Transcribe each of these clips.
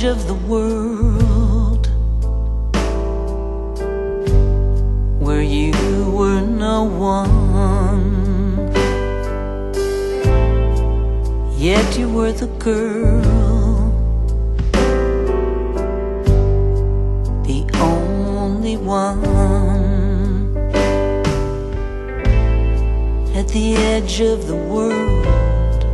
edge of the world, where you were no one, yet you were the girl, the only one. At the edge of the world,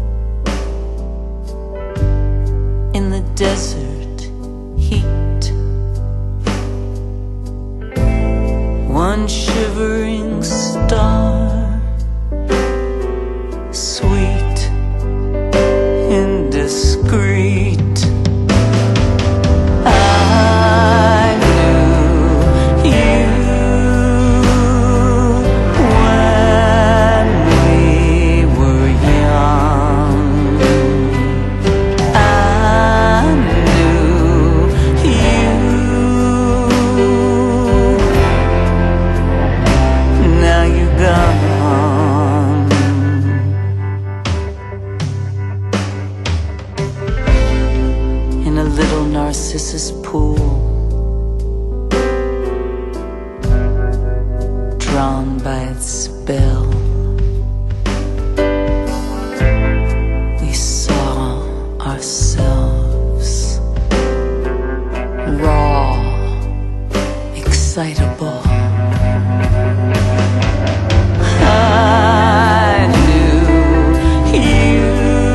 in the desert heat, one shivering star, sweet, indiscreet. I knew you when we were young. I knew you. Now you're gone. In a little Narcissus pool, drawn by its spell, we saw ourselves raw, excitable. I knew you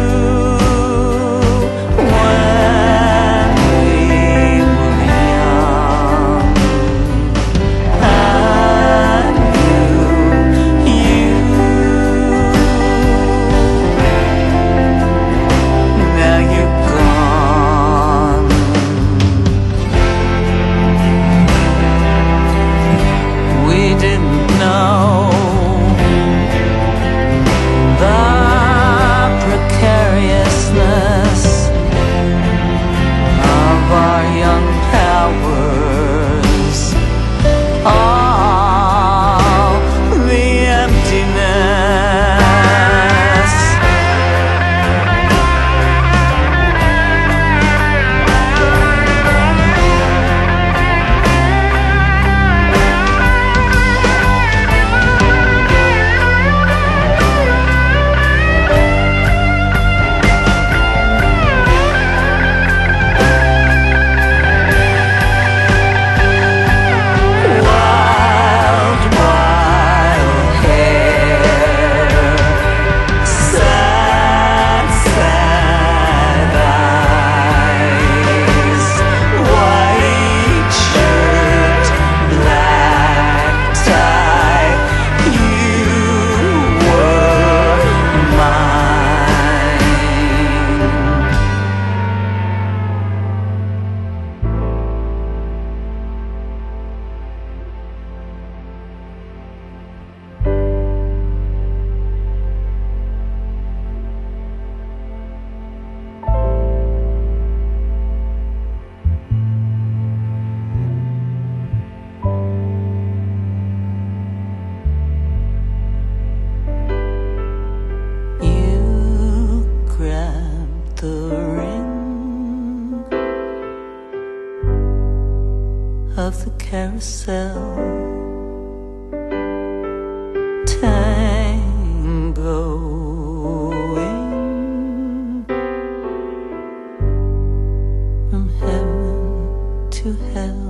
when we were young. I knew you. Now you're gone. We didn't know the precariousness of our young powers, all the emptiness. Wild, wild hair, sad, sad eyes, white shirt, black tie. You were mine. You grabbed the ring of the carousel, tangoing from heaven to hell.